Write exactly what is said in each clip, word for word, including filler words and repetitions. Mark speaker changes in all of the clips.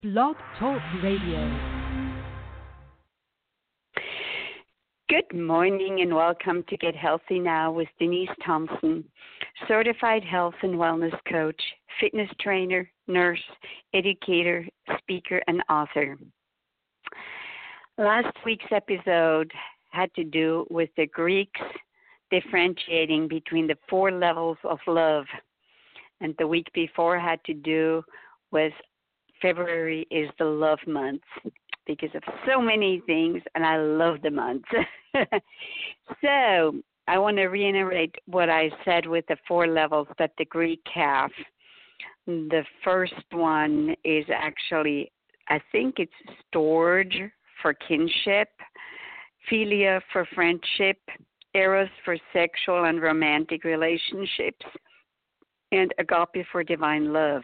Speaker 1: Blog Talk Radio.
Speaker 2: Good morning and welcome to Get Healthy Now with Denise Thompson, certified health and wellness coach, fitness trainer, nurse, educator, speaker, and author. Last week's episode had to do with the Greeks differentiating between the four levels of love, and the week before had to do with February is the love month because of so many things, and I love the month. So I want to reiterate what I said with the four levels that the Greek have. The first one is actually, I think it's storge for kinship, philia for friendship, eros for sexual and romantic relationships, and agape for divine love.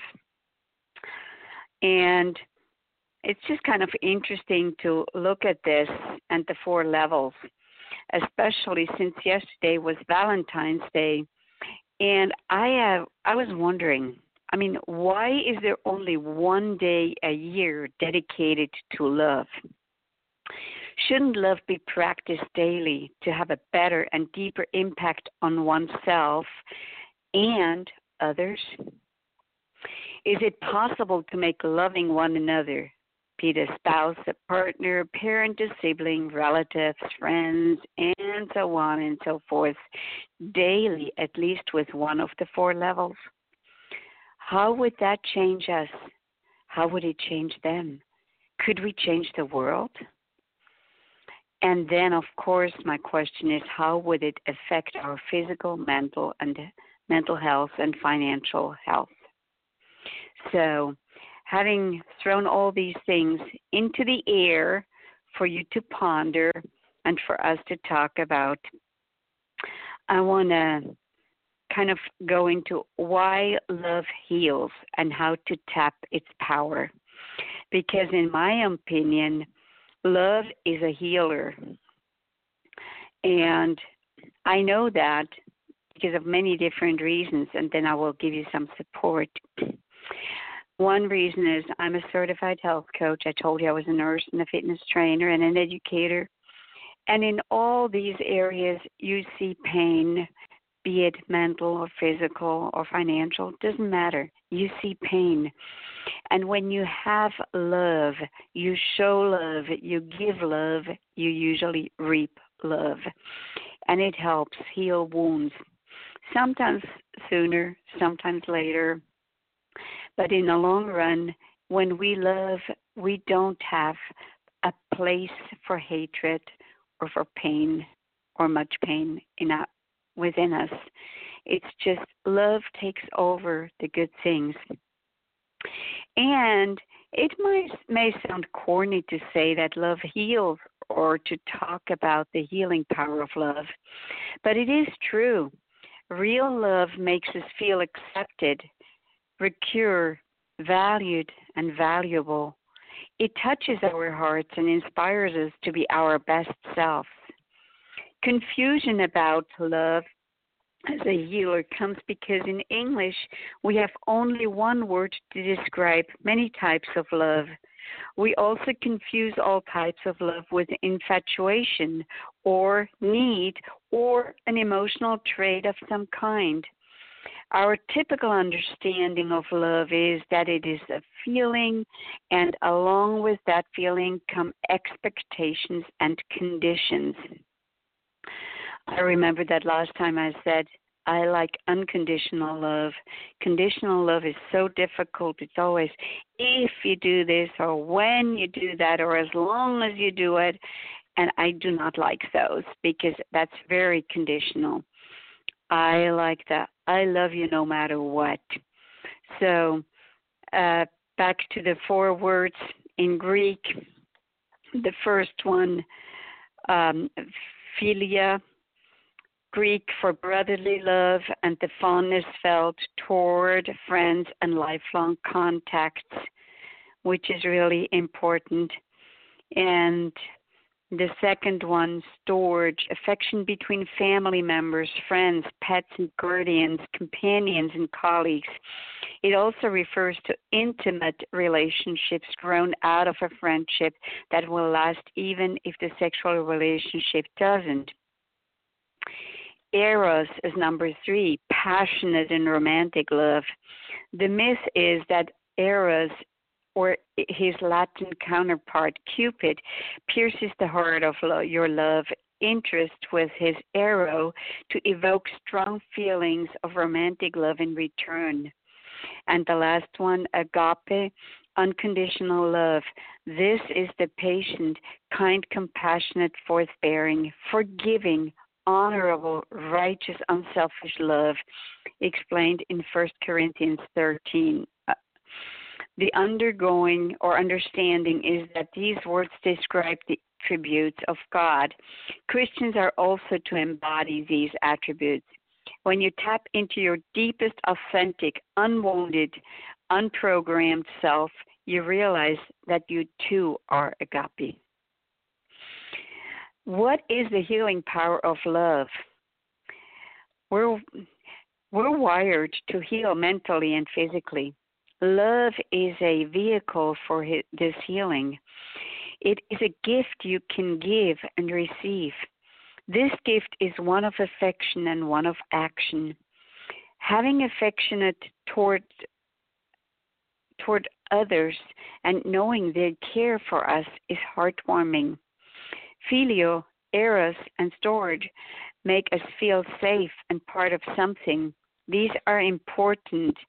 Speaker 2: And it's just kind of interesting to look at this and the four levels, especially since yesterday was Valentine's Day. And I have, I was wondering, I mean, why is there only one day a year dedicated to love? Shouldn't love be practiced daily to have a better and deeper impact on oneself and others? Is it possible to make loving one another, be it a spouse, a partner, a parent, a sibling, relatives, friends, and so on and so forth, daily, at least with one of the four levels? How would that change us? How would it change them? Could we change the world? And then, of course, my question is, how would it affect our physical, mental, and mental health and financial health? So, having thrown all these things into the air for you to ponder and for us to talk about, I want to kind of go into why love heals and how to tap its power. Because in my opinion, love is a healer. And I know that because of many different reasons, and then I will give you some support. One reason is I'm a certified health coach. I told you I was a nurse and a fitness trainer and an educator. And in all these areas, you see pain, be it mental or physical or financial, doesn't matter. You see pain. And when you have love, you show love, you give love, you usually reap love. And it helps heal wounds. Sometimes sooner, sometimes later. But in the long run, when we love, we don't have a place for hatred or for pain or much pain in our, within us. It's just love takes over the good things. And it might may sound corny to say that love heals or to talk about the healing power of love, but it is true. Real love makes us feel accepted, secure, valued, and valuable. It touches our hearts and inspires us to be our best selves. Confusion about love as a healer comes because in English we have only one word to describe many types of love. We also confuse all types of love with infatuation or need or an emotional trait of some kind. Our typical understanding of love is that it is a feeling, and along with that feeling come expectations and conditions. I remember that last time I said, I like unconditional love. Conditional love is so difficult. It's always, if you do this, or when you do that, or as long as you do it. And I do not like those because that's very conditional. I like that. I love you no matter what. So uh, back to the four words in Greek. The first one, um, philia, Greek for brotherly love and the fondness felt toward friends and lifelong contacts, which is really important. And The second one, storge, affection between family members, friends, pets and guardians, companions and colleagues. It also refers to intimate relationships grown out of a friendship that will last even if the sexual relationship doesn't. Eros is number three, passionate and romantic love. The myth is that Eros, or his Latin counterpart, Cupid, pierces the heart of lo- your love interest with his arrow to evoke strong feelings of romantic love in return. And the last one, agape, unconditional love. This is the patient, kind, compassionate, forbearing, forgiving, honorable, righteous, unselfish love, explained in First Corinthians thirteen. The undergoing or understanding is that these words describe the attributes of God. Christians are also to embody these attributes. When you tap into your deepest, authentic, unwounded, unprogrammed self, you realize that you too are agape. What is the healing power of love? We're, we're wired to heal mentally and physically. Love is a vehicle for this healing. It is a gift you can give and receive. This gift is one of affection and one of action. Having affectionate toward toward others and knowing they care for us is heartwarming. Filio, eros, and storge make us feel safe and part of something. These are important.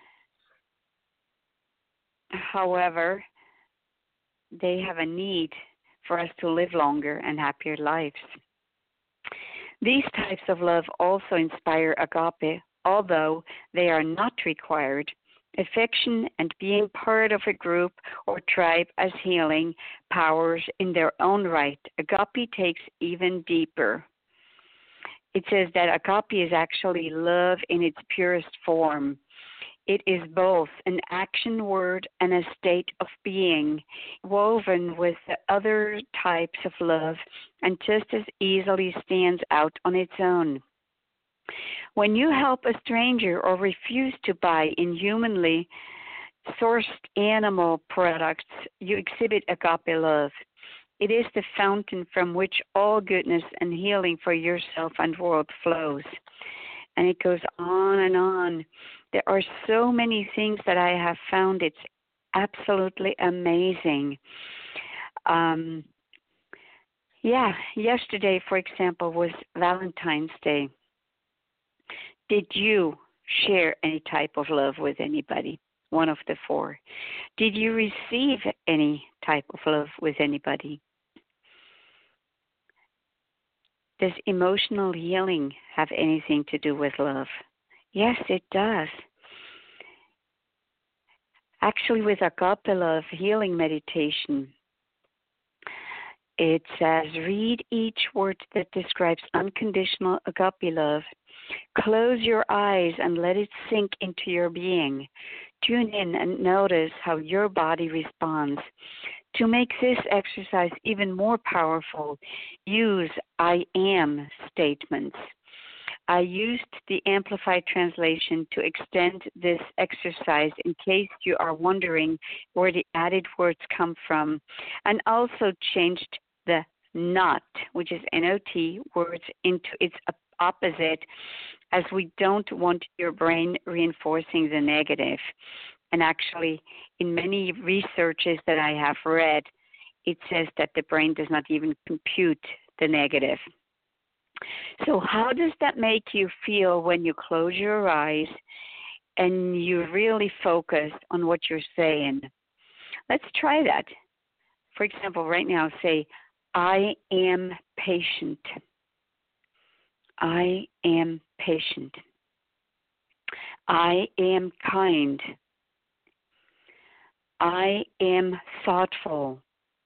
Speaker 2: However, they have a need for us to live longer and happier lives. These types of love also inspire agape, although they are not required. Affection and being part of a group or tribe as healing powers in their own right. Agape takes even deeper. It says that agape is actually love in its purest form. It is both an action word and a state of being, woven with the other types of love, and just as easily stands out on its own. When you help a stranger or refuse to buy inhumanly sourced animal products, you exhibit agape love. It is the fountain from which all goodness and healing for yourself and world flows. And it goes on and on. There are so many things that I have found. It's absolutely amazing. Um, yeah, yesterday, for example, was Valentine's Day. Did you share any type of love with anybody? One of the four. Did you receive any type of love with anybody? Does emotional healing have anything to do with love? Yes, it does. Actually, with agape love healing meditation, it says, read each word that describes unconditional agape love. Close your eyes and let it sink into your being. Tune in and notice how your body responds. To make this exercise even more powerful, use I am statements. I used the Amplified Translation to extend this exercise in case you are wondering where the added words come from, and also changed the not, which is N O T, words into its opposite, as we don't want your brain reinforcing the negative. And actually, in many researches that I have read, it says that the brain does not even compute the negative. So how does that make you feel when you close your eyes and you really focus on what you're saying? Let's try that. For example, right now, say, I am patient. I am patient. I am kind. I am thoughtful.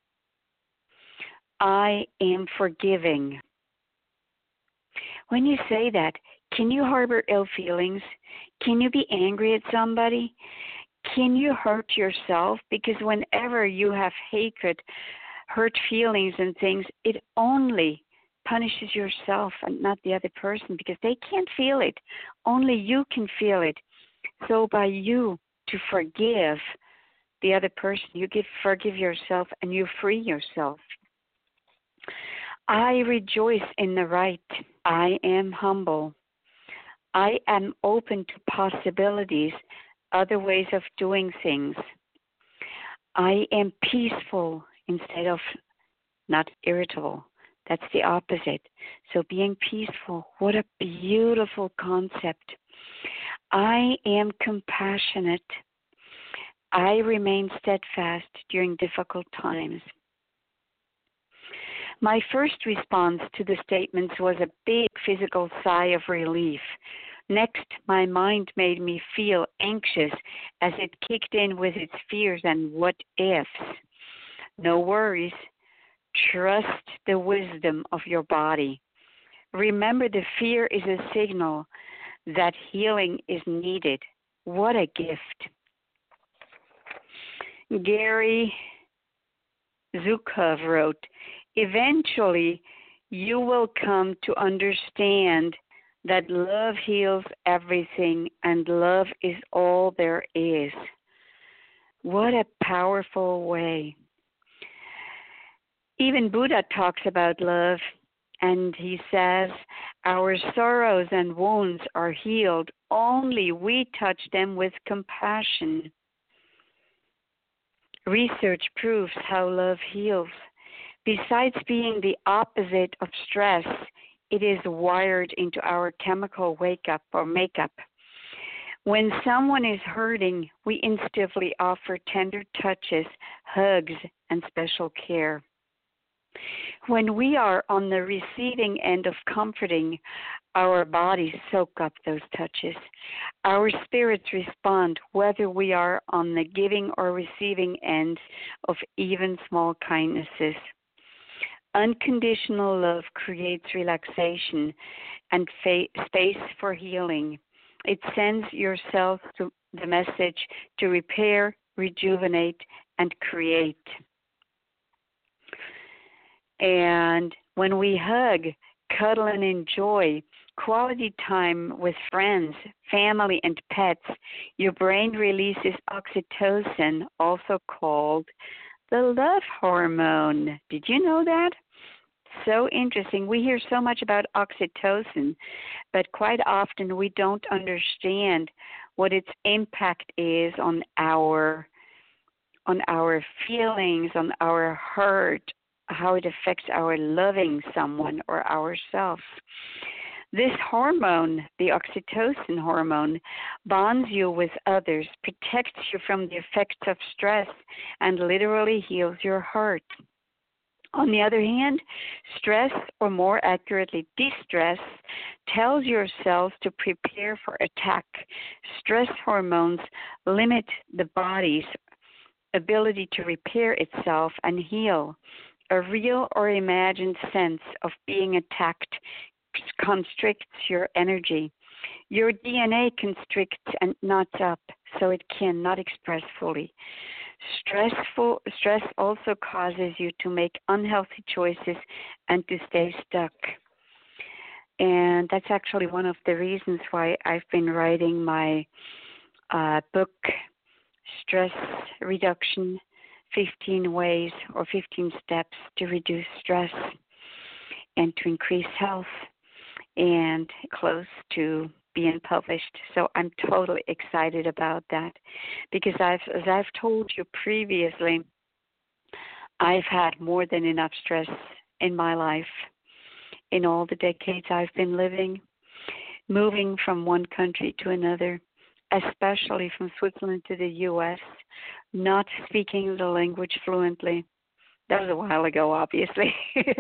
Speaker 2: I am forgiving. When you say that, can you harbor ill feelings? Can you be angry at somebody? Can you hurt yourself? Because whenever you have hatred hurt feelings and things, it only punishes yourself and not the other person because they can't feel it. Only you can feel it. So by you to forgive the other person, you give, forgive yourself and you free yourself. I rejoice in the right. I am humble. I am open to possibilities, other ways of doing things. I am peaceful instead of not irritable. That's the opposite. So being peaceful, what a beautiful concept. I am compassionate. I remain steadfast during difficult times. My first response to the statements was a big physical sigh of relief. Next, my mind made me feel anxious as it kicked in with its fears and what ifs. No worries. Trust the wisdom of your body. Remember, the fear is a signal that healing is needed. What a gift. Gary Zukov wrote, eventually you will come to understand that love heals everything and love is all there is. What a powerful way. Even Buddha talks about love, and he says, our sorrows and wounds are healed, only we touch them with compassion. Research proves how love heals. Besides being the opposite of stress, it is wired into our chemical wake-up or makeup. When someone is hurting, we instinctively offer tender touches, hugs, and special care. When we are on the receiving end of comforting, our bodies soak up those touches. Our spirits respond whether we are on the giving or receiving ends of even small kindnesses. Unconditional love creates relaxation and fa- space for healing. It sends your cells to the message to repair, rejuvenate, and create. And when we hug, cuddle, and enjoy quality time with friends, family, and pets, your brain releases oxytocin, also called the love hormone. Did you know that? So interesting. We hear so much about oxytocin, but quite often we don't understand what its impact is on our on our feelings, on our heart, how it affects our loving someone or ourselves. This hormone, the oxytocin hormone, bonds you with others, protects you from the effects of stress, and literally heals your heart. On the other hand, stress, or more accurately, distress, tells your cells to prepare for attack. Stress hormones limit the body's ability to repair itself and heal. A real or imagined sense of being attacked constricts your energy. Your D N A constricts and knots up, so it cannot express fully. Stressful stress also causes you to make unhealthy choices and to stay stuck. And that's actually one of the reasons why I've been writing my uh, book, Stress Reduction, fifteen Ways or fifteen Steps to Reduce Stress and to Increase Health, and close to being published. So I'm totally excited about that because I've, as I've told you previously, I've had more than enough stress in my life in all the decades I've been living, moving from one country to another, especially from Switzerland to the U S, not speaking the language fluently. That was a while ago, obviously.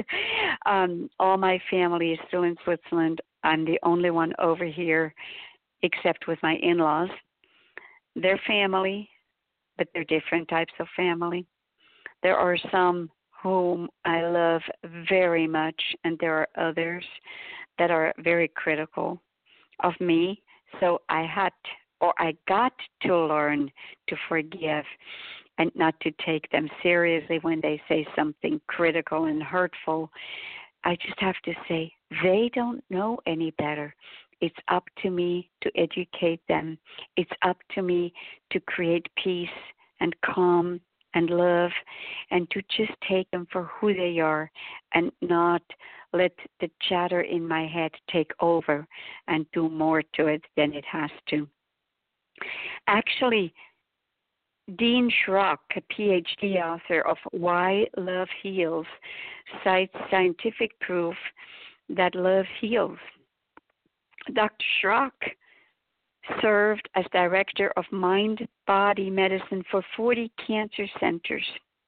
Speaker 2: um, all my family is still in Switzerland. I'm the only one over here, except with my in-laws. They're family, but they're different types of family. There are some whom I love very much, and there are others that are very critical of me. So I had, or I got to learn to forgive. and not to take them seriously when they say something critical and hurtful. I just have to say, they don't know any better. It's up to me to educate them. It's up to me to create peace and calm and love, and to just take them for who they are and not let the chatter in my head take over and do more to it than it has to. Actually, Dean Schrock, a P H D author of Why Love Heals, cites scientific proof that love heals. Doctor Schrock served as director of mind-body medicine for forty cancer centers.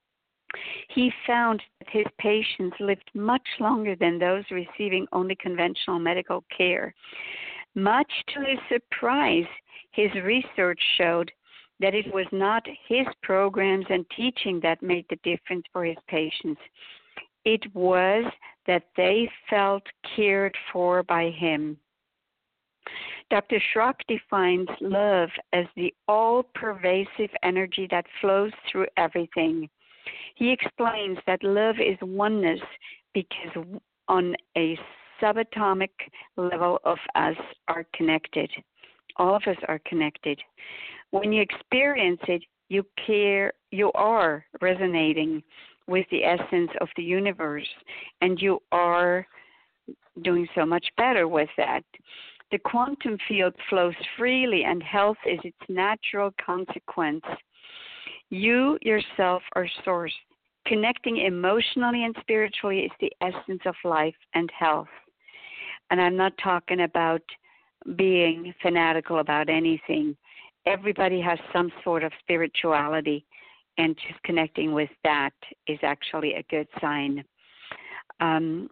Speaker 2: He found that his patients lived much longer than those receiving only conventional medical care. Much to his surprise, his research showed that it was not his programs and teaching that made the difference for his patients. It was that they felt cared for by him. Doctor Schrock defines love as the all-pervasive energy that flows through everything. He explains that love is oneness because on a subatomic level of us are connected. All of us are connected. When you experience it, you care, you are resonating with the essence of the universe, and you are doing so much better with that. The quantum field flows freely, and health is its natural consequence. You yourself are source. Connecting emotionally and spiritually is the essence of life and health. And I'm not talking about being fanatical about anything. Everybody has some sort of spirituality, and just connecting with that is actually a good sign. Um,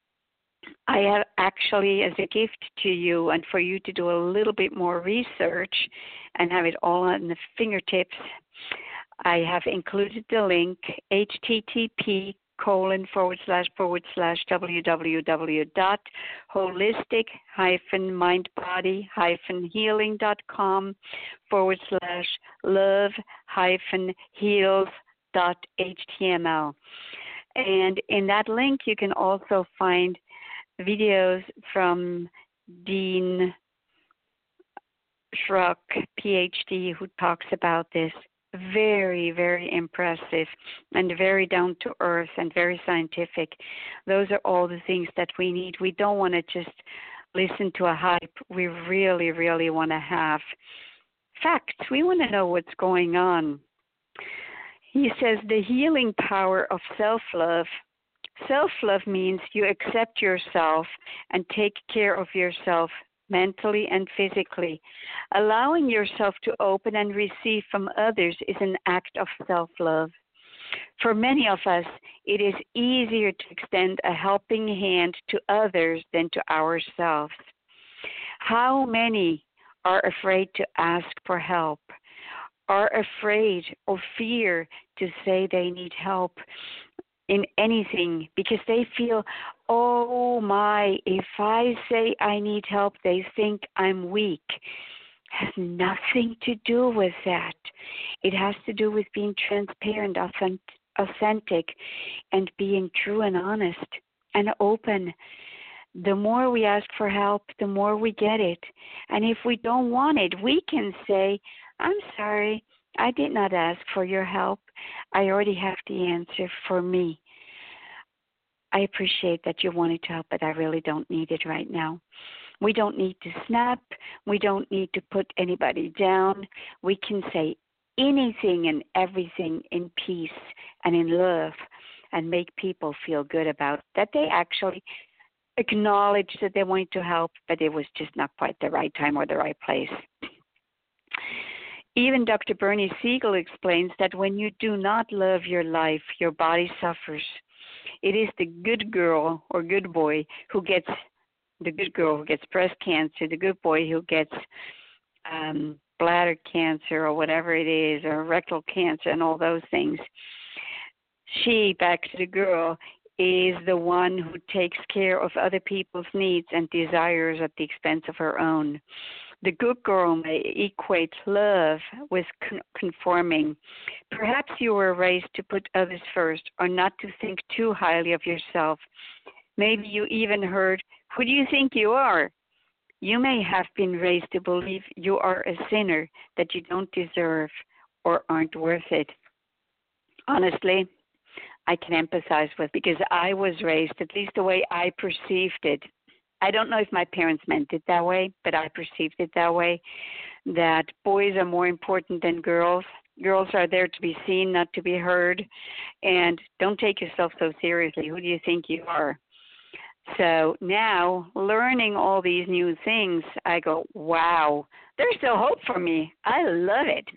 Speaker 2: I have actually, as a gift to you and for you to do a little bit more research and have it all on the fingertips, I have included the link, http colon forward slash forward slash www dot holistic hyphen mindbody hyphen healing dot com forward slash love hyphen heals dot html. And in that link, you can also find videos from Dean Schrock, P H D, who talks about this. Very, very impressive and very down to earth and very scientific. Those are all the things that we need. We don't want to just listen to a hype. We really, really want to have facts. We want to know what's going on. He says the healing power of self-love. Self-love means you accept yourself and take care of yourself mentally and physically. Allowing yourself to open and receive from others is an act of self-love. For many of us, it is easier to extend a helping hand to others than to ourselves. How many are afraid to ask for help, are afraid or fear to say they need help in anything because they feel, oh my, if I say I need help, they think I'm weak. It has nothing to do with that. It has to do with being transparent, authentic, and being true and honest and open. The more we ask for help, the more we get it. And if we don't want it, we can say, I'm sorry, I did not ask for your help. I already have the answer for me. I appreciate that you wanted to help, but I really don't need it right now. We don't need to snap. We don't need to put anybody down. We can say anything and everything in peace and in love and make people feel good about that they actually acknowledge that they wanted to help, but it was just not quite the right time or the right place. Even Doctor Bernie Siegel explains that when you do not love your life, your body suffers. It is the good girl or good boy who gets, the good girl who gets breast cancer, the good boy who gets um, bladder cancer or whatever it is, or rectal cancer and all those things. She, back to the girl, is the one who takes care of other people's needs and desires at the expense of her own. The good girl may equate love with con- conforming. Perhaps you were raised to put others first or not to think too highly of yourself. Maybe you even heard, "Who do you think you are?" You may have been raised to believe you are a sinner, that you don't deserve or aren't worth it. Honestly, I can empathize with, because I was raised, at least the way I perceived it. I don't know if my parents meant it that way, but I perceived it that way, that boys are more important than girls. Girls are there to be seen, not to be heard. And don't take yourself so seriously. Who do you think you are? So now, learning all these new things, I go, wow, there's still hope for me. I love it.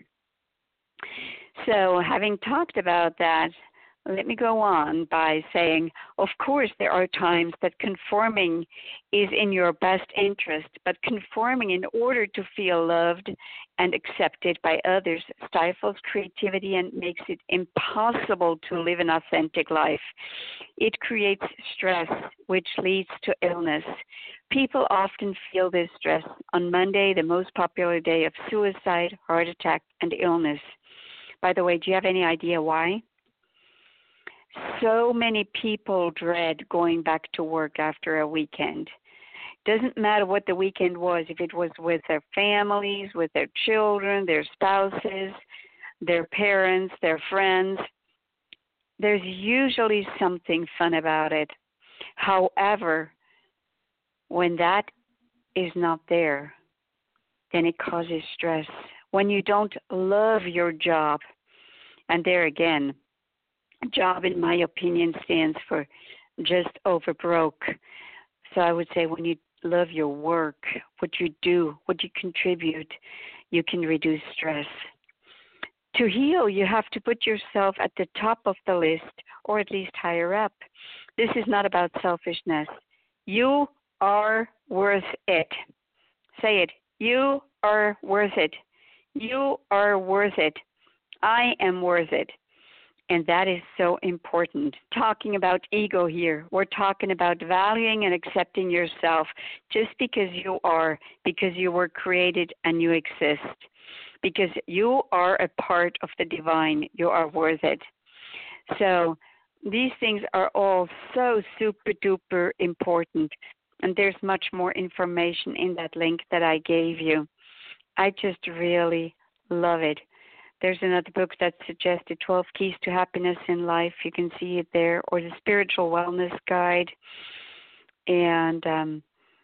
Speaker 2: So having talked about that, let me go on by saying, of course, there are times that conforming is in your best interest, but conforming in order to feel loved and accepted by others stifles creativity and makes it impossible to live an authentic life. It creates stress, which leads to illness. People often feel this stress on Monday, the most popular day of suicide, heart attack, and illness. By the way, do you have any idea why? So many people dread going back to work after a weekend. Doesn't matter what the weekend was, if it was with their families, with their children, their spouses, their parents, their friends. There's usually something fun about it. However, when that is not there, then it causes stress. When you don't love your job, and there again, job, in my opinion, stands for just over broke. So I would say when you love your work, what you do, what you contribute, you can reduce stress. To heal, you have to put yourself at the top of the list, or at least higher up. This is not about selfishness. You are worth it. Say it. You are worth it. You are worth it. I am worth it. And that is so important. Talking about ego here, we're talking about valuing and accepting yourself just because you are, because you were created and you exist. Because you are a part of the divine. You are worth it. So these things are all so super duper important. And there's much more information in that link that I gave you. I just really love it. There's another book that suggested twelve Keys to Happiness in Life. You can see it there, or the Spiritual Wellness Guide. And um,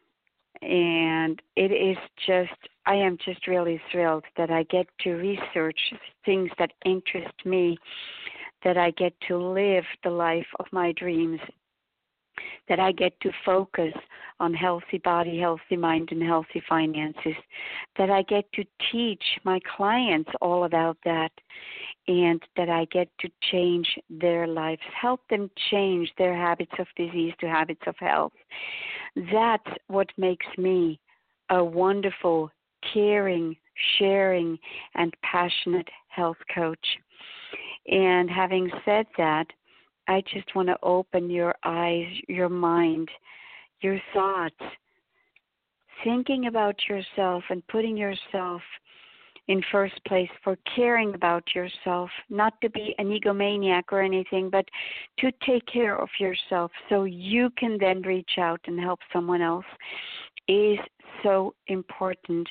Speaker 2: and it is just, I am just really thrilled that I get to research things that interest me, that I get to live the life of my dreams, that I get to focus on healthy body, healthy mind, and healthy finances, that I get to teach my clients all about that, and that I get to change their lives, help them change their habits of disease to habits of health. That's what makes me a wonderful, caring, sharing, and passionate health coach. And having said that, I just want to open your eyes, your mind, your thoughts, thinking about yourself and putting yourself in first place for caring about yourself, not to be an egomaniac or anything, but to take care of yourself so you can then reach out and help someone else is so important.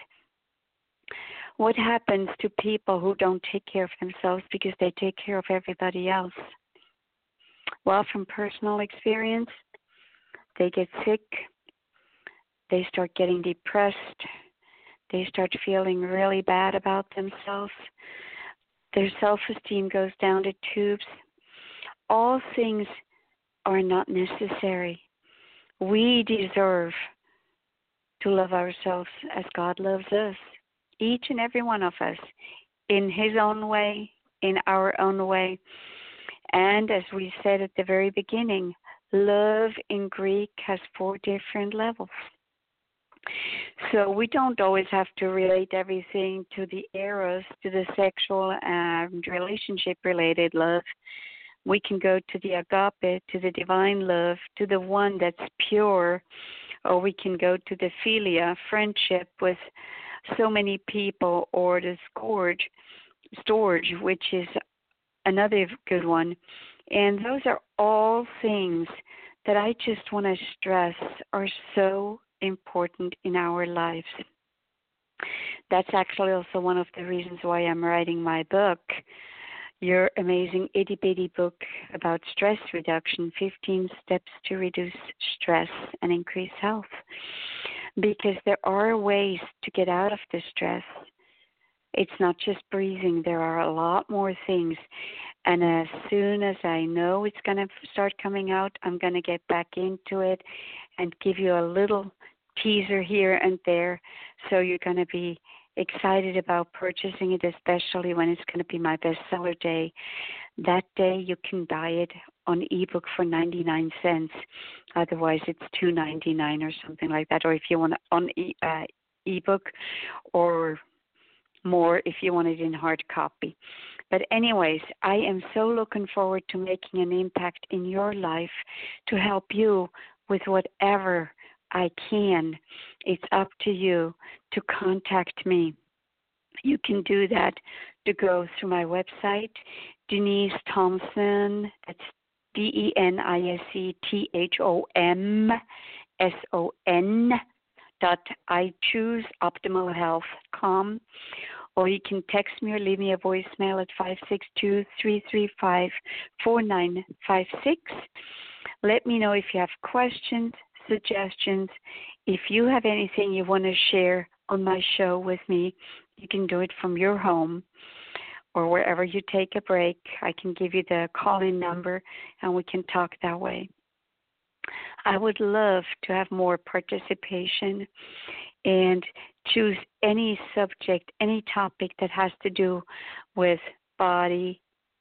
Speaker 2: What happens to people who don't take care of themselves because they take care of everybody else? Well, from personal experience, they get sick, they start getting depressed, they start feeling really bad about themselves, their self-esteem goes down to tubes. All things are not necessary. We deserve to love ourselves as God loves us, each and every one of us, in His own way, in our own way. And as we said at the very beginning, love in Greek has four different levels. So we don't always have to relate everything to the eros, to the sexual and relationship-related love. We can go to the agape, to the divine love, to the one that's pure, or we can go to the philia, friendship with so many people, or the Scourge, Storage, which is another good one. And those are all things that I just want to stress are so important in our lives. That's actually also one of the reasons why I'm writing my book, your amazing itty bitty book about stress reduction, fifteen steps to reduce stress and increase health. Because there are ways to get out of the stress. It's not just breathing. There are a lot more things. And as soon as I know it's going to start coming out, I'm going to get back into it and give you a little teaser here and there. So you're going to be excited about purchasing it, especially when it's going to be my bestseller day. That day you can buy it on ebook for ninety-nine cents. Otherwise it's two ninety-nine or something like that. Or if you want it on e- uh, ebook, or more if you want it in hard copy. But anyways, I am so looking forward to making an impact in your life to help you with whatever I can. It's up to you to contact me. You can do that to go through my website, Denise Thompson, that's D E N I S E T H O M S O N dot I choose optimal health dot com. Or you can text me or leave me a voicemail at five six two, three three five, four nine five six. Let me know if you have questions, suggestions. If you have anything you want to share on my show with me, you can do it from your home or wherever you take a break. I can give you the call-in number and we can talk that way. I would love to have more participation and choose any subject, any topic that has to do with body,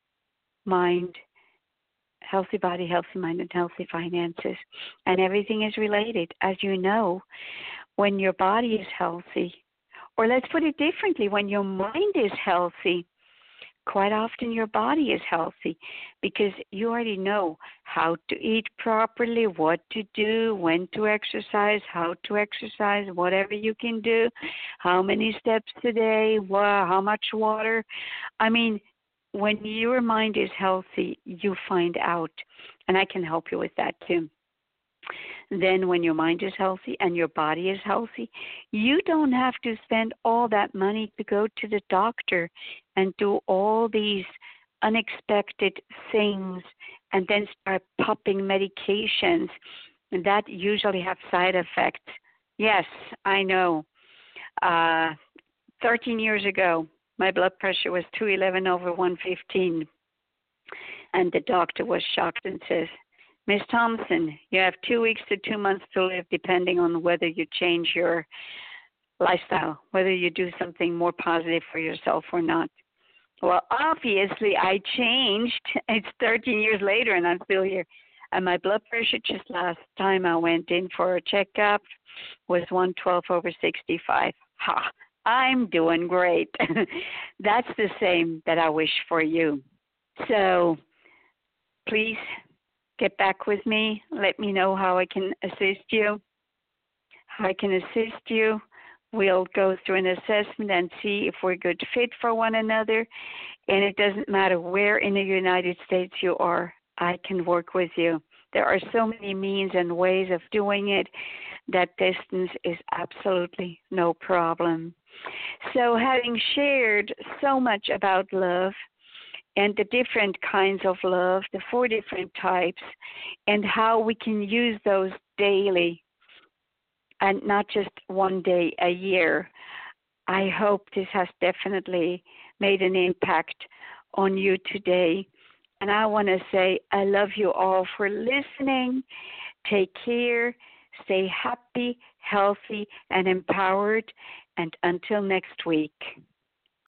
Speaker 2: mind, healthy body, healthy mind, and healthy finances. And everything is related. As you know, when your body is healthy, or let's put it differently, when your mind is healthy, quite often your body is healthy because you already know how to eat properly, what to do, when to exercise, how to exercise, whatever you can do, how many steps a day, how much water. I mean, when your mind is healthy, you find out, and I can help you with that too. Then when your mind is healthy and your body is healthy, you don't have to spend all that money to go to the doctor and do all these unexpected things and then start popping medications that usually have side effects. Yes, I know. Uh, thirteen years ago, my blood pressure was two eleven over one fifteen, and the doctor was shocked and says, Miss Thompson, you have two weeks to two months to live depending on whether you change your lifestyle, whether you do something more positive for yourself or not. Well, obviously I changed. It's thirteen years later and I'm still here. And my blood pressure just last time I went in for a checkup was one twelve over sixty-five. Ha, I'm doing great. That's the same that I wish for you. So please get back with me. Let me know how I can assist you. How I can assist you. We'll go through an assessment and see if we're a good fit for one another. And it doesn't matter where in the United States you are, I can work with you. There are so many means and ways of doing it that distance is absolutely no problem. So having shared so much about love, and the different kinds of love, the four different types, and how we can use those daily and not just one day a year. I hope this has definitely made an impact on you today. And I want to say I love you all for listening. Take care. Stay happy, healthy, and empowered. And until next week.